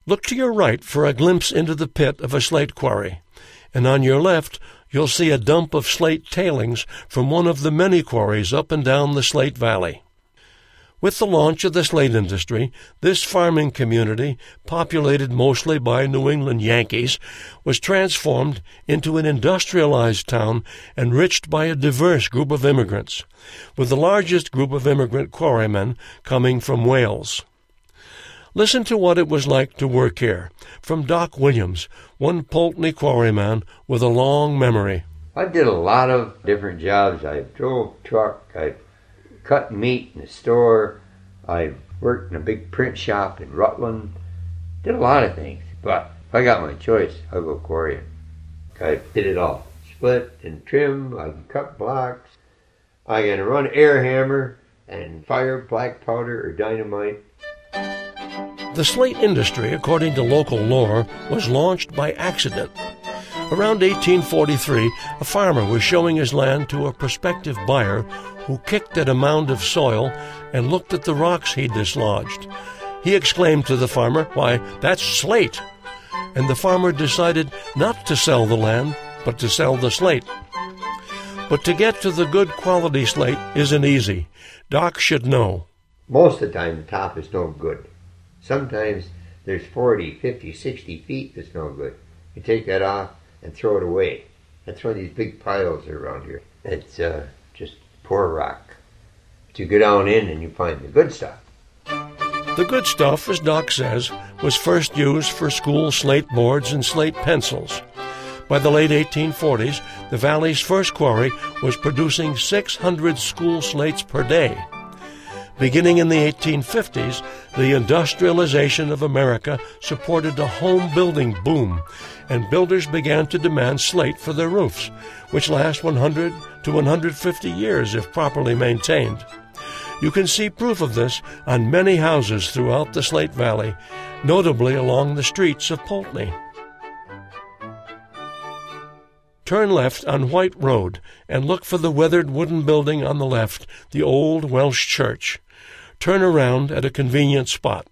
Look to your right for a glimpse into the pit of a slate quarry, and on your left you'll see a dump of slate tailings from one of the many quarries up and down the Slate Valley. With the launch of the slate industry, this farming community, populated mostly by New England Yankees, was transformed into an industrialized town enriched by a diverse group of immigrants, with the largest group of immigrant quarrymen coming from Wales. Listen to what it was like to work here, from Doc Williams, one Poultney quarryman with a long memory. I did a lot of different jobs. I drove truck, I cut meat in the store, I worked in a big print shop in Rutland, did a lot of things. But if I got my choice, I'll go quarrying. I did it all. Split and trim, I can cut blocks, I can run air hammer and fire black powder or dynamite. The slate industry, according to local lore, was launched by accident. Around 1843, a farmer was showing his land to a prospective buyer who kicked at a mound of soil and looked at the rocks he'd dislodged. He exclaimed to the farmer, "Why, that's slate!" And the farmer decided not to sell the land, but to sell the slate. But to get to the good quality slate isn't easy. Doc should know. Most of the time, the top is no good. Sometimes there's 40, 50, 60 feet that's no good. You take that off and throw it away. That's why these big piles are around here. It's just poor rock. But you go down in and you find the good stuff. The good stuff, as Doc says, was first used for school slate boards and slate pencils. By the late 1840s, the Valley's first quarry was producing 600 school slates per day. Beginning in the 1850s, the industrialization of America supported a home-building boom, and builders began to demand slate for their roofs, which last 100 to 150 years if properly maintained. You can see proof of this on many houses throughout the Slate Valley, notably along the streets of Poultney. Turn left on White Road and look for the weathered wooden building on the left, the old Welsh church. Turn around at a convenient spot.